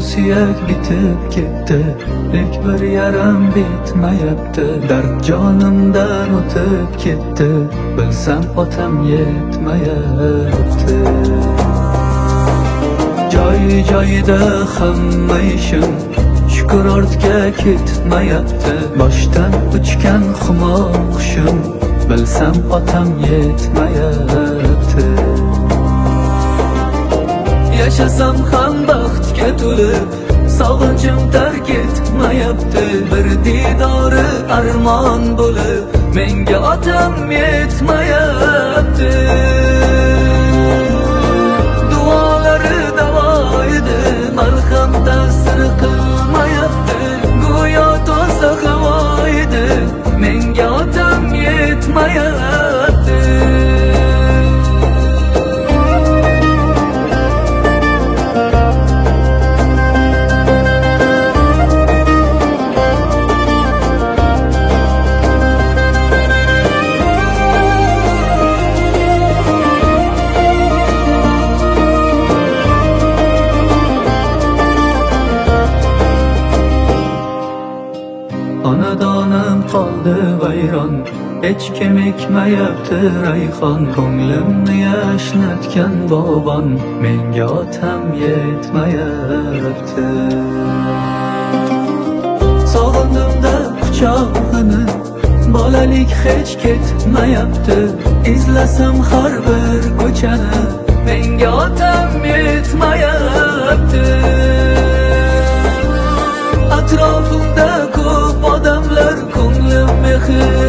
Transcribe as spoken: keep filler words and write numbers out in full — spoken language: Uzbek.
suyak bitib ketdi, lek bir yaram bitmayapti. Dard jonimdan o'tib ketdi, bilsam otam yetmayapti. Joy joyida hamma ishim shukur ortga ketmayapti. Boshdan uchgan humo qushim, bilsam otam yetmayapti. Yashasam ham baxtga to'lib, sog'inchim tark etmayapti. Bir didori armon bo'lib, menga otam yetmayapti. Duolari davo edi, malham ta'sir qilmayapti. Go'yo toza havo edi, menga otam yetmayapti. Onadonim qoldi vayron, hech kim ekmayapti rayhon. Ko'nglimni yashnatgan bobon, menga otam yetmayapti. Sog'indimda quchog'ini, bolalik hech ketmayapti. Izlasam har bir ko'chani, menga otam yetmayapti. Atrofimda ko'p odamlar, ko'nglim mehr